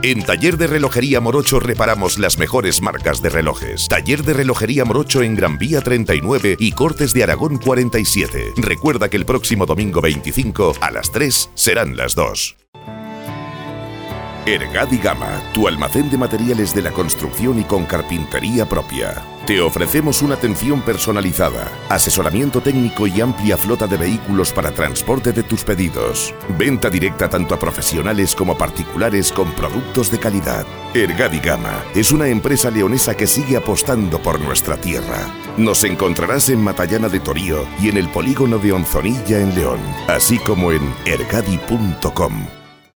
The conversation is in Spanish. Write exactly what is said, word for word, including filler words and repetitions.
En Taller de Relojería Morocho reparamos las mejores marcas de relojes. Taller de Relojería Morocho en Gran Vía treinta y nueve y Cortes de Aragón cuarenta y siete. Recuerda que el próximo domingo veinticinco a las tres serán las dos. Ergadi Gama, tu almacén de materiales de la construcción y con carpintería propia. Te ofrecemos una atención personalizada, asesoramiento técnico y amplia flota de vehículos para transporte de tus pedidos. Venta directa tanto a profesionales como particulares con productos de calidad. Ergadi Gama es una empresa leonesa que sigue apostando por nuestra tierra. Nos encontrarás en Matallana de Torío y en el polígono de Onzonilla en León, así como en ergadi punto com.